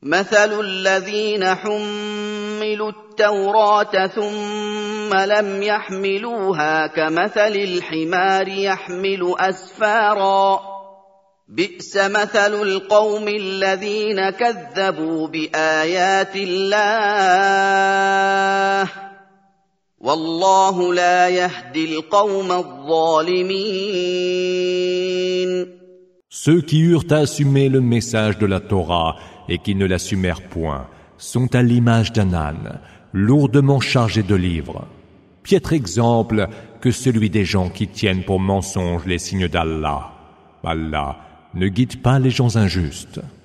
مثل الذين حملوا التوراة ثم لم يحملوها كمثل الحمار يحمل أسفارا بئس مثل القوم الذين كذبوا بآيات الله والله لا يهدي القوم الظالمين. Ceux qui eurent à assumer le message de la Torah et qui ne l'assumèrent point sont à l'image d'un âne, lourdement chargé de livres. Piètre exemple que celui des gens qui tiennent pour mensonges les signes d'Allah. Allah ne guide pas les gens injustes.